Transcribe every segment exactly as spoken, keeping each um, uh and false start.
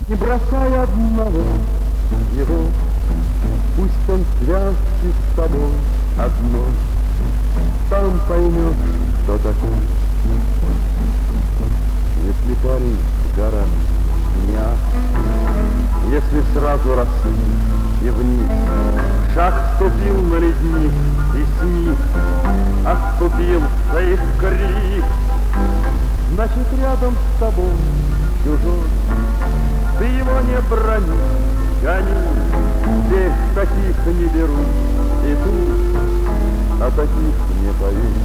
Не бросай одного его, пусть он связки с тобой одной, сам поймет, что такое. Если парень в горах дня, если сразу рассудить и вниз, шаг ступил на ледник и сниз, отступил за их крик, значит рядом с тобой чужой. Ты его не брони, гони, здесь таких не берут, и тут о таких не поверь.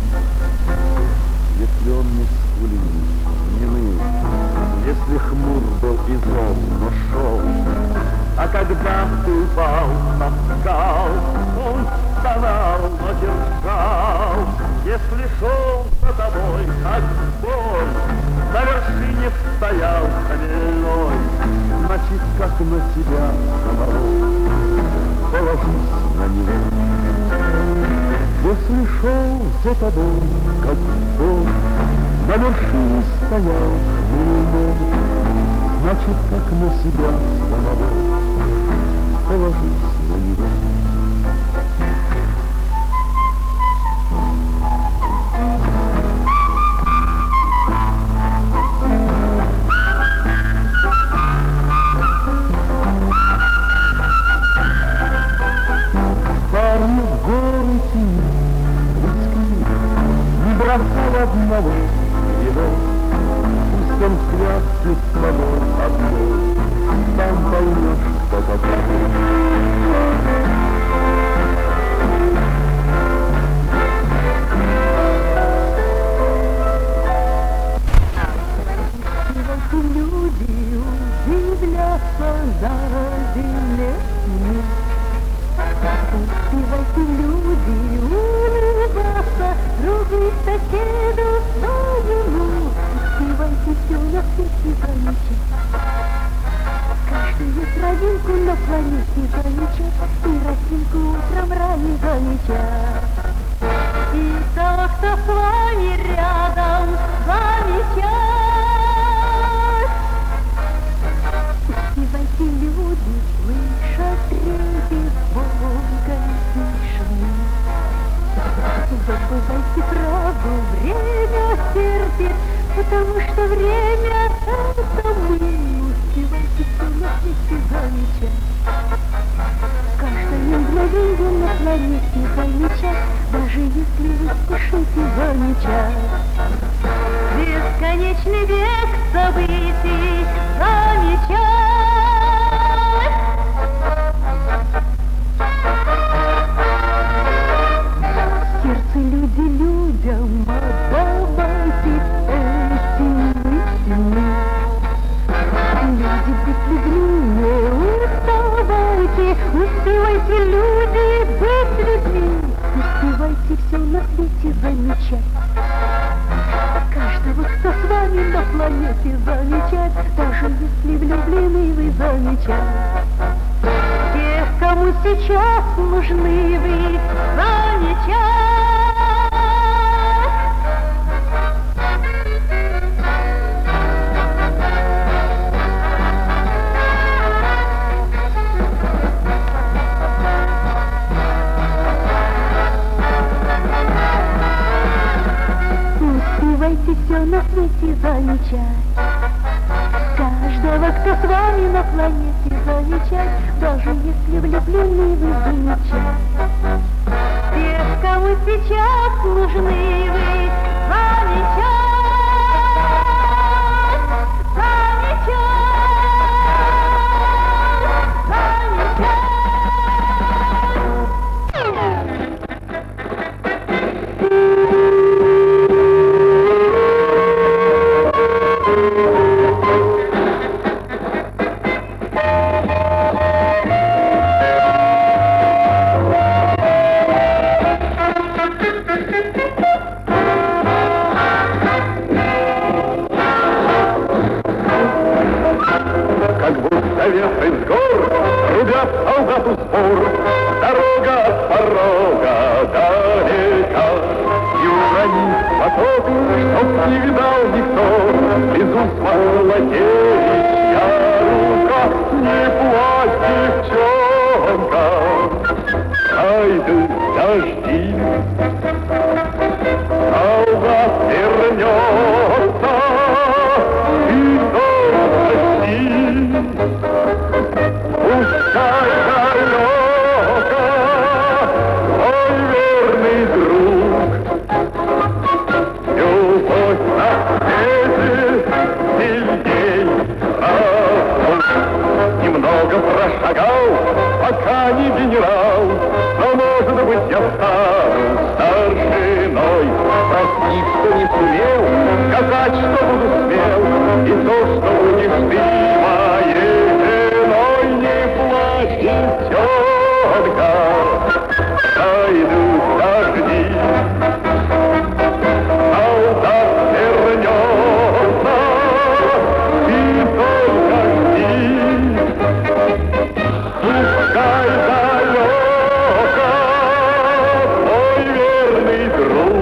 Если он не скулил, не ныл, если хмур был и зол, но шел, а когда ты упал на скал, он стонал, но держал. Если шел за тобой, как боль, на вершине стоял хмельной, значит, как на себя самого, положись на него. Если шел за тобой, как боль, на вершине стоял хмельной, значит, как на себя самого, положись на него. Парни в горы тени, близкие, не бросай одного его, пусть он в связке с тобой одной, сам поймешь, что такое. Люди удивлятся за земле. Успевайте, люди, улыбаться, дружить соседу своему. Успевайте все на свете замечать, каждую травинку на планете замечать, и росинку утром ранее замечать. И то, кто с вами рядом, замечать. Успевайте, люди, слышать трепет звонкой тишины. Забывайте правду, время терпит, потому что время — это мы. Успевайте все на свете замечать, каждое мгновенье на планете замечать, даже если вы спешите замечать. Бесконечный век событий замечать. Сердце люди людям отдавайте эти мысли. Люди, быть людьми не уставайте, успевайте, люди, быть людьми. Успевайте все на свете замечать, каждого, кто с вами на планете замечать, даже если влюблены вы замечать. Тех, кому сейчас нужны вы, замечать. Успевайте все на свете замечать, каждого, кто с вами на планете замечать, даже если влюблены вы замечать. Тех, кому сейчас нужны вы, замечать, замечать, замечать. Ветры с гор рубят солдату спор, дорога от порога далека, и уронит поток, чтоб не видал никто, без ума владеет я не генерал, но, может быть, я стану старшиной. Прости, что не сумел сказать, что буду смел, и то, что будешь ты моей женой. Не плачь, девчонка, сойдут дожди. Солдат вернется, и только жди. Пускай далеко твой верный друг,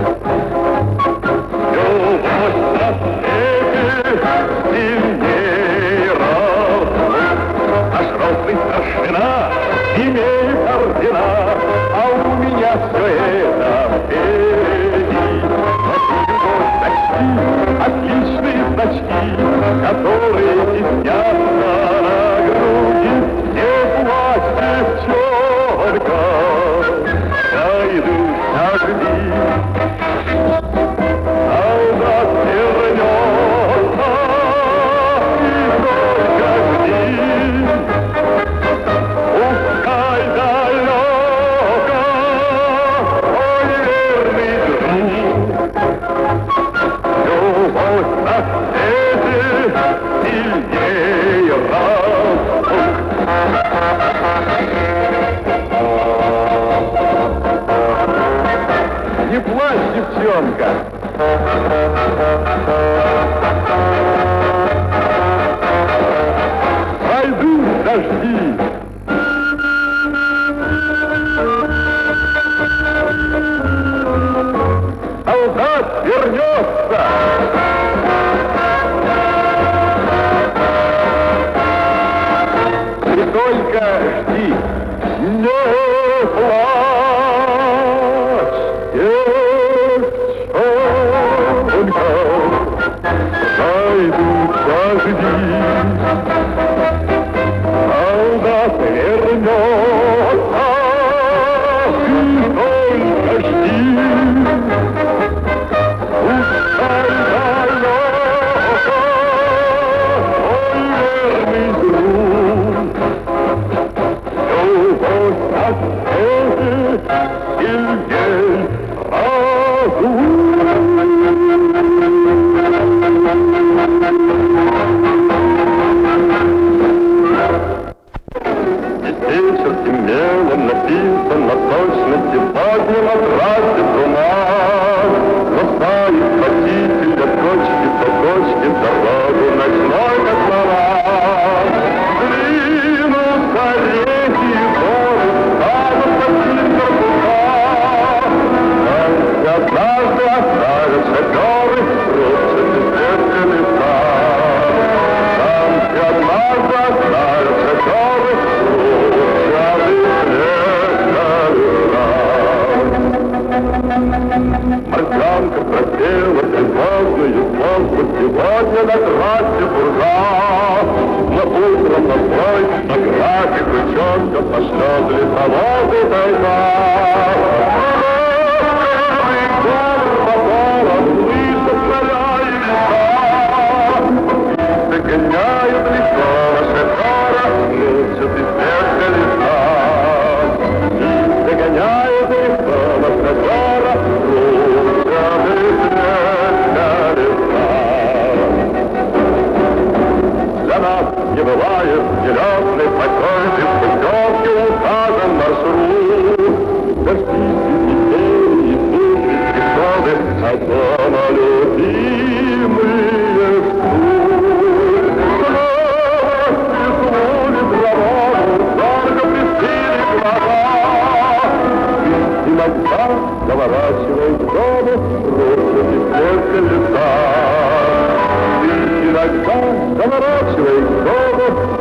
любовь на свете сильнее разлук. Наш розный старшина имеет ордена, а у меня все это впереди. Но любовь значки, отличные значки, которые теснятся на груди. Не плачь, девчонка, сойдут дожди. Солдат вернется, и только жди. Пускай далеко твой верный друг, любовь на свете сильнее разлук. Не плачь, девчонка. Пройдут дожди. Солдат вернется. И только жди. Не плачь, девчонка, сойдут дожди. Солдат вернется, и только жди. Пускай далеко твой верный друг, любовь на свете сильней Здесь мелом написано точно сегодня на трассе бумаг. Бросает водителя точки по точке дорогу ночной космонавт. Двинутся реки и горы, станут какие-то луга. Однажды оставят шоферы, рушат и светлые леса. Однажды оставят шоферы, рушат и Морзянка просела тревожную службу сегодня на трассе буржа. Но утром на свой на график учетка пошлет лесовозы тайга. Догоняют лицо шофера, мучат и смерть леса. Догоняют лицо шофера, мучат и смерть леса. Для нас не бывает зеленый покой, без путевки указан маршрут. Дожди, метели и бури, приходы, а дома любимые ждут. Иногда заворачивает дому, рушит и сердце леса. Иногда заворачивает дому,